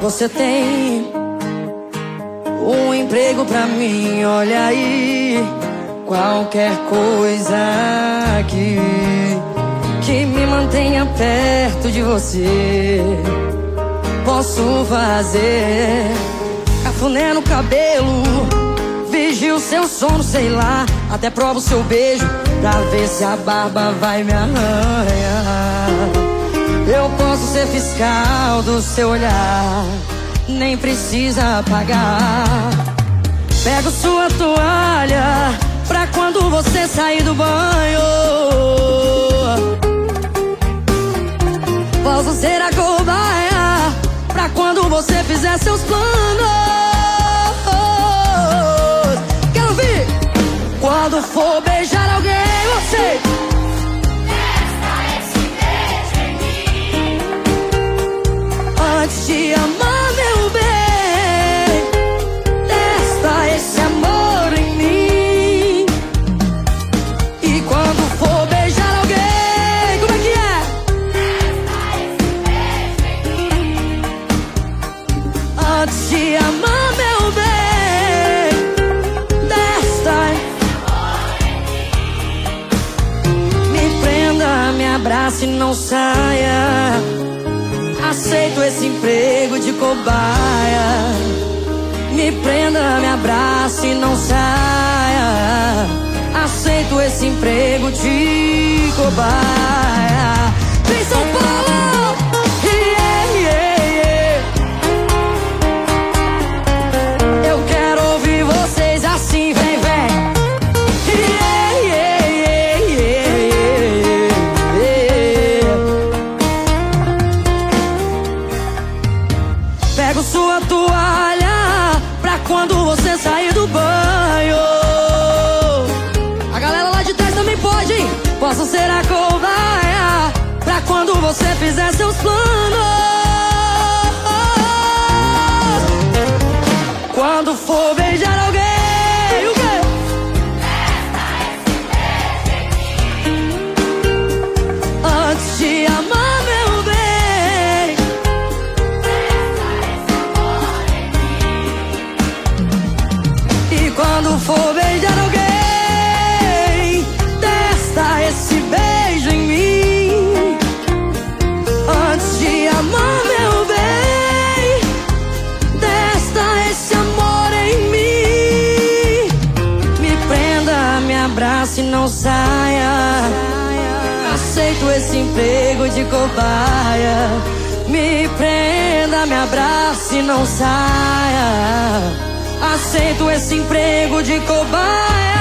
Você tem um emprego pra mim, olha aí. Qualquer coisa que me mantenha perto de você, posso fazer. Cafuné no cabelo, vigio seu sono, sei lá. Até provo seu beijo pra ver se a barba vai me arranhar. Eu posso ser fiscal do seu olhar, nem precisa pagar. Pego sua toalha pra quando você sair do banho. Posso ser a cobaia pra quando você fizer seus planos. Quero ouvir! Quando for beijar alguém, você antes de amar, meu bem, testa esse amor em mim. E quando for beijar alguém, como é que é? Testa esse beijo em mim. Antes de amar, meu bem, testa esse amor em mim. Me prenda, me abrace e não saia. Aceito esse emprego de cobaia. Me prenda, me abrace e não saia. Aceito esse emprego de cobaia. Vem São Paulo! Yeah, yeah, yeah. Eu quero ouvir vocês assim, vem, vem. Yeah, yeah, yeah, yeah, yeah. Pego sua toalha pra quando você sair do banho. A galera lá de trás também pode, hein? Posso ser a cobaia pra quando você fizer seus planos. Quando for beijar alguém, o quê? Antes de amar, meu bem, e quando for beijar alguém, testa esse beijo em mim. Antes de amar, meu bem, testa esse amor em mim. Me prenda, me abrace e não saia. Aceito esse emprego de cobaia. Me prenda, me abrace e não saia. Aceito esse emprego de cobaia.